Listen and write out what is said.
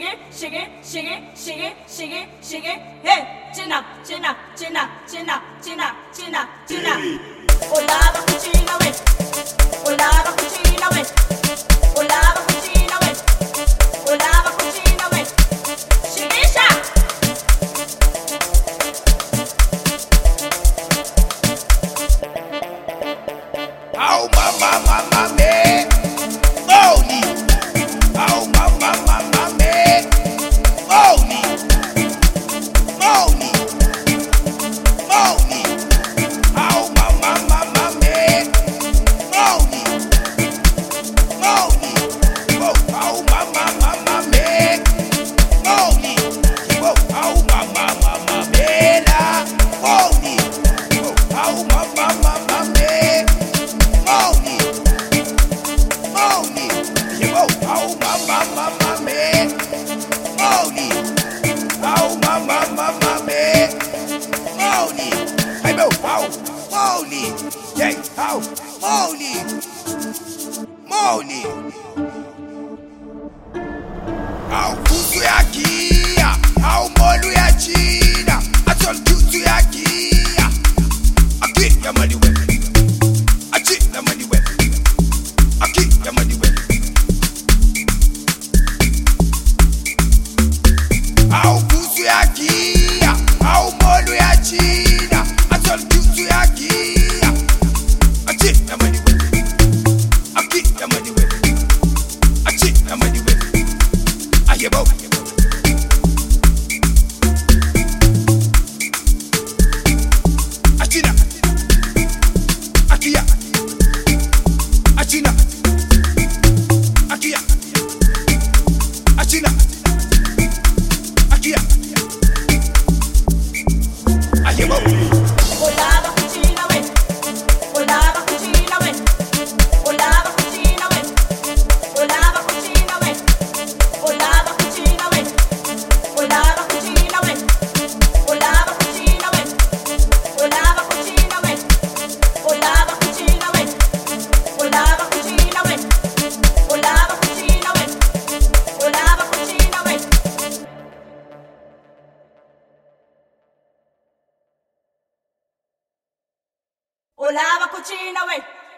shake it, hey, chin up, chin up, chin up, chin up, chin up, chin up, chin up. Olava cucina we, olava cucina we, olava cucina we, olava cucina we. Shigisha. Oh mama mama me, holy. Oh mama mama me, holy, holy, holy. Oh mama mama me, holy, holy. Oh mama mama me, holy. Oh mama mama me la, holy. Oh mama mama me. Money, money, oh mama mama me, money, oh mama mama me, money, I know how, money, yeah, how, money, money, how kutu ya kia, how molu ya China, I told kutu ya kia, I get your money with. I keep the money wet. I keep the money wet. How kusu ya kia, how molu ya China. I told kusu ya kia. I keep the money wet. I keep the money wet. I keep the money wet. I hear about. Achina, Akia. Achina, Akia, Achina, Akia, Ayebo. Olava cucina we, olava cucina we, olava cucina we, olava cucina we, olava cucina we, olava cucina we, olava cucina we, olava cucina we, olava cucina we. Olava cucina we, olava cucina we, olava cucina we. Olava cucina we.